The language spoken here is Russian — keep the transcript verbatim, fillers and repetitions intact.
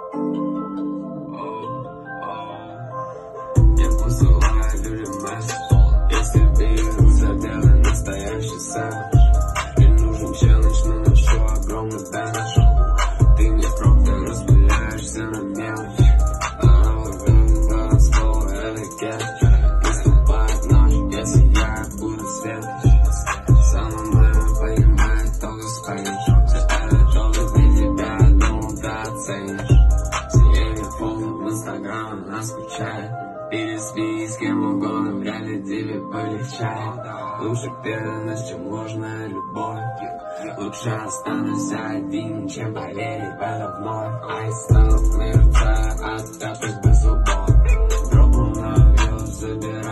Я посылаю людям месседж, если вижу за белый настоящий сэвидж. Мне нужен челлендж, но ношу огромный бэндж. Ты мне просто распыляешься на мелочь. Слово это кетч. Наступает ночь, если я буду следующий. Сама моя понимает только спэйдж. Все это только для тебя, думал, ты оценишь. Все фото в инстаграм, она скучает. Переспи с кем угодно, вряд ли тебе полегчает. Лучше преданность, чем ложная любовь. Лучше останусь один, чем поверить в это вновь. Айстов мерцая, от пятых без зубов. Дропнул на вилл, забирай.